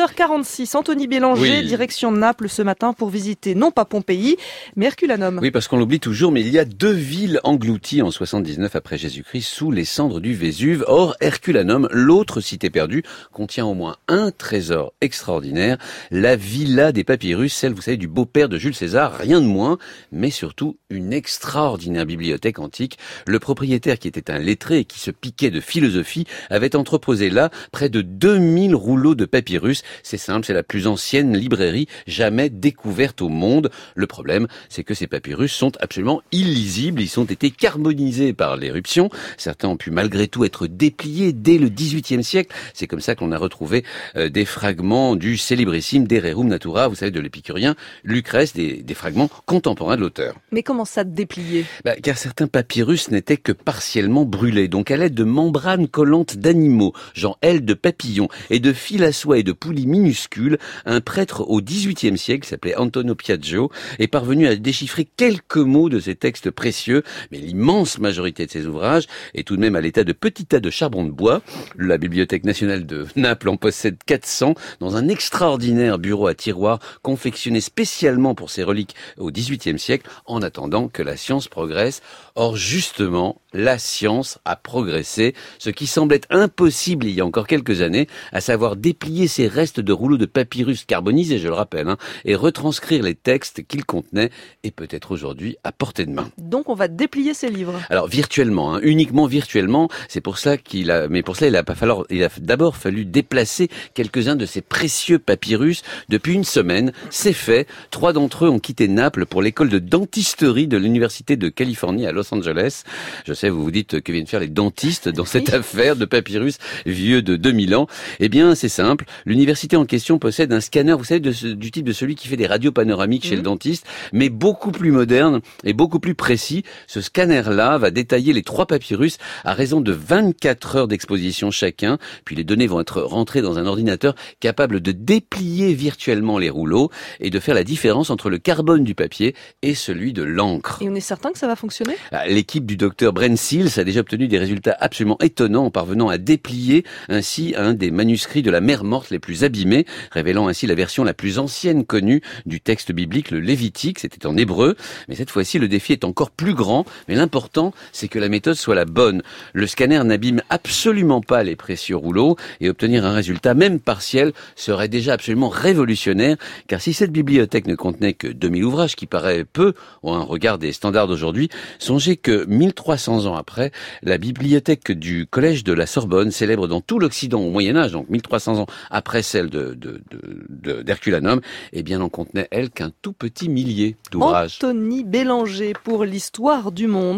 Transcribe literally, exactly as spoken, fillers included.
heures quarante-six, Anthony Bélanger, Oui. direction Naples ce matin pour visiter non pas Pompéi, mais Herculanum. Oui, parce qu'on l'oublie toujours, mais il y a deux villes englouties en soixante-dix-neuf après Jésus-Christ sous les cendres du Vésuve. Or, Herculanum, l'autre cité perdue, contient au moins un trésor extraordinaire, la villa des papyrus, celle, vous savez, du beau-père de Jules César, rien de moins, mais surtout une extraordinaire bibliothèque antique. Le propriétaire, qui était un lettré et qui se piquait de philosophie, avait entreposé là près de deux mille rouleaux de papyrus. C'est simple, c'est la plus ancienne librairie jamais découverte au monde. Le problème, c'est que ces papyrus sont absolument illisibles. Ils ont été carbonisés par l'éruption. Certains ont pu malgré tout être dépliés dès le dix-huitième siècle. C'est comme ça qu'on a retrouvé euh, des fragments du célébrissime De Rerum Natura, vous savez, de l'épicurien Lucrèce, des, des fragments contemporains de l'auteur. Mais comment ça déplier? Bah, car certains papyrus n'étaient que partiellement brûlés. Donc à l'aide de membranes collantes d'animaux, genre ailes de papillons et de fils à soie et de poulies minuscules, un prêtre au dix-huitième siècle, qui s'appelait Antonio Piaggio, est parvenu à déchiffrer quelques mots de ces textes précieux, mais l'immense majorité de ces ouvrages est tout de même à l'état de petits tas de charbon de bois. La Bibliothèque nationale de Naples en possède quatre cents dans un extraordinaire bureau à tiroirs confectionné spécialement pour ces reliques au dix-huitième siècle, en attendant que la science progresse. Or, justement, la science a progressé, ce qui semblait impossible il y a encore quelques années, à savoir déplier ces restes de rouleaux de papyrus carbonisés, je le rappelle, hein, et retranscrire les textes qu'ils contenaient, et peut-être aujourd'hui à portée de main. Donc on va déplier ces livres. Alors virtuellement, hein, uniquement virtuellement, c'est pour ça qu'il a, mais pour cela il a pas fallu, il a d'abord fallu déplacer quelques-uns de ces précieux papyrus. Depuis une semaine, c'est fait. Trois d'entre eux ont quitté Naples pour l'école de dentisterie de l'université de Californie à Los Angeles. Je sais, vous vous dites que viennent faire les dentistes dans cette Oui. affaire de papyrus vieux de deux mille ans. Eh bien, c'est simple. L'université en question possède un scanner, vous savez, de ce, du type de celui qui fait des radios panoramiques mmh. chez le dentiste, mais beaucoup plus moderne et beaucoup plus précis. Ce scanner-là va détailler les trois papyrus à raison de vingt-quatre heures d'exposition chacun. Puis les données vont être rentrées dans un ordinateur capable de déplier virtuellement les rouleaux et de faire la différence entre le carbone du papier et celui de l'encre. Et on est certain que ça va fonctionner? L'équipe du docteur Brent Seals a déjà obtenu des résultats absolument étonnants en parvenant à déplier ainsi un des manuscrits de la mer morte les plus abîmés, révélant ainsi la version la plus ancienne connue du texte biblique, le Lévitique. C'était en hébreu, mais cette fois-ci le défi est encore plus grand, mais l'important c'est que la méthode soit la bonne. Le scanner n'abîme absolument pas les précieux rouleaux et obtenir un résultat même partiel serait déjà absolument révolutionnaire, car si cette bibliothèque ne contenait que deux mille ouvrages, qui paraît peu au regard des standards d'aujourd'hui, songez que mille trois cents ans après, la bibliothèque du collège de la Sorbonne, célèbre dans tout l'Occident au Moyen-Âge, donc mille trois cents ans après celle de, de, de, de, d'Herculanum, eh bien n'en contenait elle qu'un tout petit millier d'ouvrages. Anthony Bélanger pour l'histoire du monde.